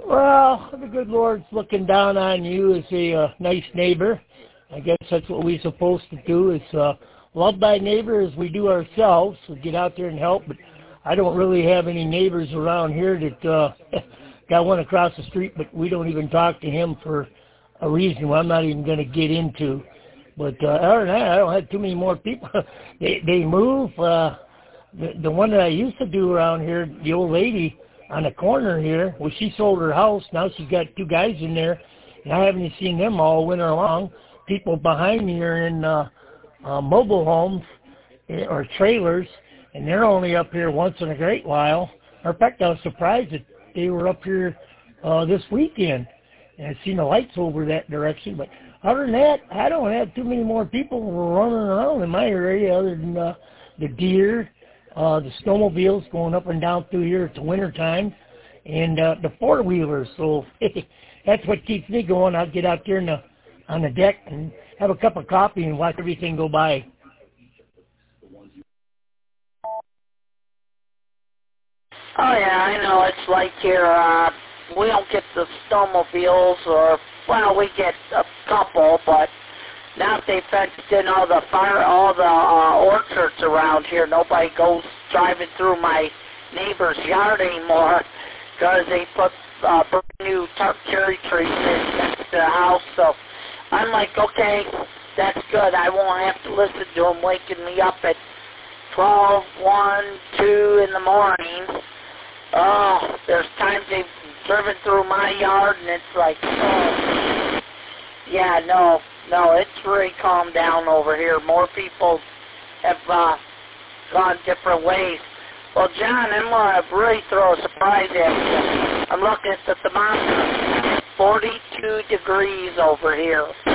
Well, the good Lord's looking down on you as a nice neighbor. I guess that's what we're supposed to do is love thy neighbor as we do ourselves. So get out there and help. But I don't really have any neighbors around here that got one across the street, but we don't even talk to him for a reason I'm not even going to get into. But other than that, I don't have too many more people. They move. The one that I used to do around here, the old lady on the corner here, well, she sold her house. Now she's got two guys in there, and I haven't seen them all winter long. People behind me are in mobile homes or trailers, and they're only up here once in a great while. In fact, I was surprised that they were up here this weekend, and I've seen the lights over that direction. But other than that, I don't have too many more people running around in my area other than the deer, the snowmobiles going up and down through here at the winter time, and the four-wheelers. So that's what keeps me going. I'll get out there on the deck and have a cup of coffee and watch everything go by. Oh, yeah, I know. It's like here, we don't get the snowmobiles, or, well, we get a couple, but now they fenced in all the orchards around here. Nobody goes driving through my neighbor's yard anymore because they put brand new tart cherry trees in next to the house. So I'm like, okay, that's good. I won't have to listen to them waking me up at 12, 1, 2 in the morning. Oh, there's times they've driven through my yard, and it's like, oh, yeah, no, it's really calmed down over here. More people have gone different ways. Well, John, I'm going to really throw a surprise at you. I'm looking at the thermometer. 42 degrees over here.